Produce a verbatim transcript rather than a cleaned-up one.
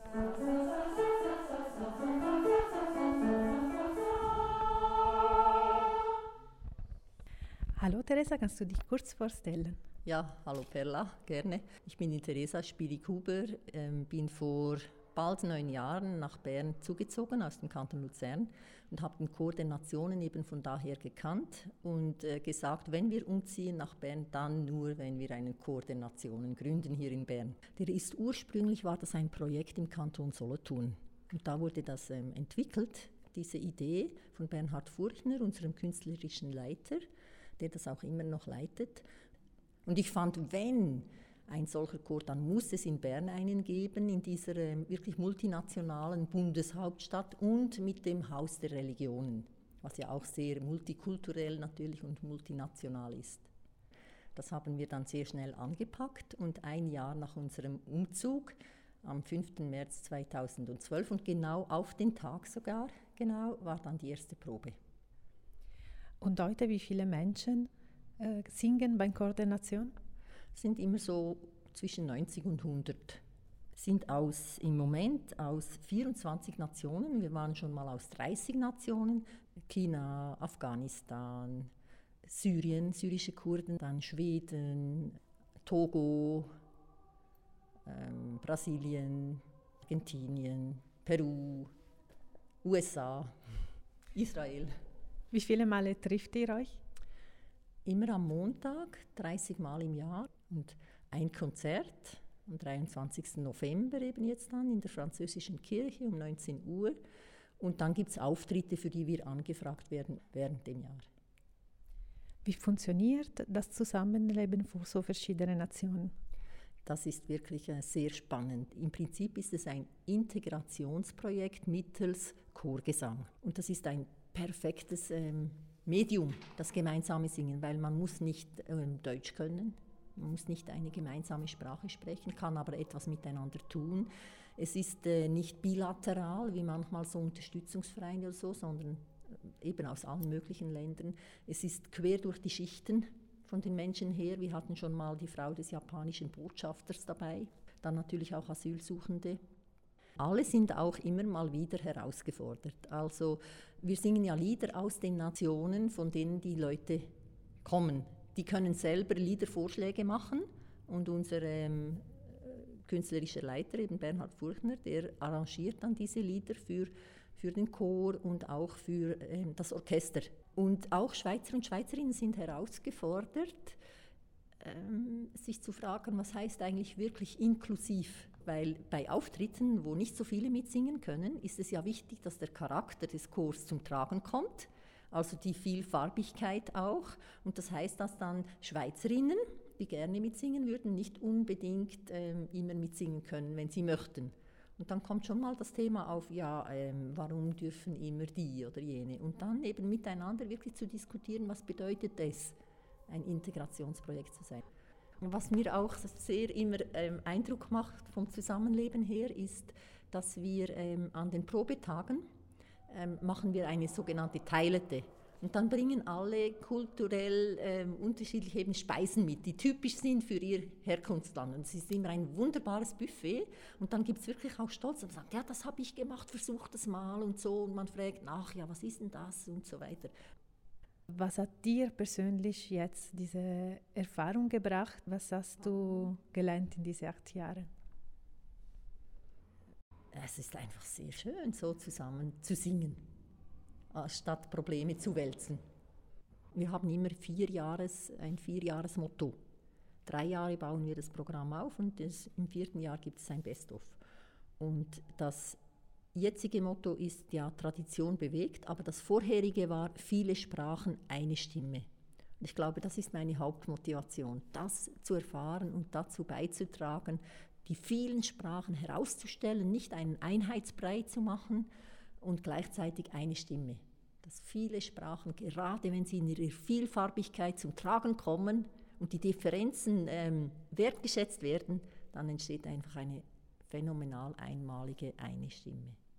Hallo Teresa, kannst du dich kurz vorstellen? Ja, hallo Perla, gerne. Ich bin die Teresa Spierig-Huber, ähm, bin vor bald neun Jahren nach Bern zugezogen aus dem Kanton Luzern und habe den Chor der Nationen eben von daher gekannt und äh, gesagt, wenn wir umziehen nach Bern, dann nur, wenn wir einen Chor der Nationen gründen hier in Bern. Der ist ursprünglich war das ein Projekt im Kanton Solothurn und da wurde das ähm, entwickelt, diese Idee von Bernhard Furchner, unserem künstlerischen Leiter, der das auch immer noch leitet. Und ich fand, wenn ein solcher Chor, dann muss es in Bern einen geben, in dieser äh, wirklich multinationalen Bundeshauptstadt und mit dem Haus der Religionen, was ja auch sehr multikulturell natürlich und multinational ist. Das haben wir dann sehr schnell angepackt und ein Jahr nach unserem Umzug, am fünften März zweitausendzwölf und genau auf den Tag sogar, genau, war dann die erste Probe. Und heute, wie viele Menschen äh, singen beim Chor der Nation? Sind immer so zwischen neunzig und hundert. Sind aus, im Moment aus vierundzwanzig Nationen. Wir waren schon mal aus dreißig Nationen. China, Afghanistan, Syrien, syrische Kurden, dann Schweden, Togo, ähm, Brasilien, Argentinien, Peru, U S A, Israel. Wie viele Male trifft ihr euch? Immer am Montag, dreißig Mal im Jahr und ein Konzert am dreiundzwanzigsten November eben jetzt dann in der französischen Kirche um neunzehn Uhr und dann gibt es Auftritte, für die wir angefragt werden während dem Jahr. Wie funktioniert das Zusammenleben von so verschiedenen Nationen? Das ist wirklich äh, sehr spannend. Im Prinzip ist es ein Integrationsprojekt mittels Chorgesang und das ist ein perfektes ähm, Medium, das gemeinsame Singen, weil man muss nicht ähm, Deutsch können, man muss nicht eine gemeinsame Sprache sprechen, kann aber etwas miteinander tun. Es ist äh, nicht bilateral, wie manchmal so Unterstützungsvereine oder so, sondern äh, eben aus allen möglichen Ländern. Es ist quer durch die Schichten von den Menschen her. Wir hatten schon mal die Frau des japanischen Botschafters dabei, dann natürlich auch Asylsuchende. Alle sind auch immer mal wieder herausgefordert. Also wir singen ja Lieder aus den Nationen, von denen die Leute kommen. Die können selber Liedervorschläge machen und unser ähm, künstlerischer Leiter, eben Bernhard Furchner, der arrangiert dann diese Lieder für, für den Chor und auch für ähm, das Orchester. Und auch Schweizer und Schweizerinnen sind herausgefordert, ähm, sich zu fragen, was heißt eigentlich wirklich inklusiv? Weil bei Auftritten, wo nicht so viele mitsingen können, ist es ja wichtig, dass der Charakter des Chors zum Tragen kommt, also die Vielfarbigkeit auch. Und das heißt, dass dann Schweizerinnen, die gerne mitsingen würden, nicht unbedingt ähm, immer mitsingen können, wenn sie möchten. Und dann kommt schon mal das Thema auf, ja, ähm, warum dürfen immer die oder jene? Und dann eben miteinander wirklich zu diskutieren, was bedeutet es, ein Integrationsprojekt zu sein. Was mir auch sehr immer ähm, Eindruck macht vom Zusammenleben her, ist, dass wir ähm, an den Probetagen ähm, machen wir eine sogenannte Teilete. Und dann bringen alle kulturell ähm, unterschiedliche eben Speisen mit, die typisch sind für ihr Herkunftsland. Und es ist immer ein wunderbares Buffet. Und dann gibt es wirklich auch Stolz und sagt, ja, das habe ich gemacht, versuch das mal und so. Und man fragt nach, ja, was ist denn das und so weiter. Was hat dir persönlich jetzt diese Erfahrung gebracht? Was hast du gelernt in diesen acht Jahren? Es ist einfach sehr schön, so zusammen zu singen, statt Probleme zu wälzen. Wir haben immer vier Jahres, ein Vierjahresmotto. Drei Jahre bauen wir das Programm auf und das, im vierten Jahr gibt es ein Best-of. Und das jetzige Motto ist ja Tradition bewegt, aber das vorherige war viele Sprachen, eine Stimme. Und ich glaube, das ist meine Hauptmotivation, das zu erfahren und dazu beizutragen, die vielen Sprachen herauszustellen, nicht einen Einheitsbrei zu machen und gleichzeitig eine Stimme. Dass viele Sprachen, gerade wenn sie in ihrer Vielfarbigkeit zum Tragen kommen und die Differenzen ähm, wertgeschätzt werden, dann entsteht einfach eine phänomenal einmalige eine Stimme.